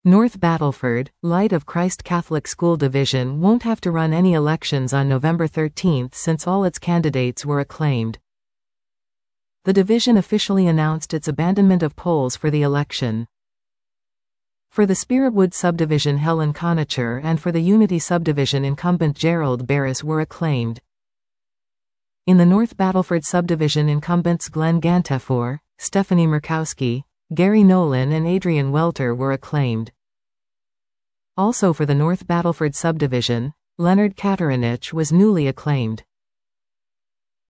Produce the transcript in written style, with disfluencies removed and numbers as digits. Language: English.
North Battleford, Light of Christ Catholic School Division won't have to run any elections on November 13 since all its candidates were acclaimed. The division officially announced its abandonment of polls for the election. For the Spiritwood subdivision, Helen Conacher, and for the Unity subdivision, incumbent Gerald Barris were acclaimed. In the North Battleford subdivision, incumbents Glenn Gantefor, Stephanie Murkowski, Gary Nolan and Adrian Welter were acclaimed. Also for the North Battleford subdivision, Leonard Katarinich was newly acclaimed.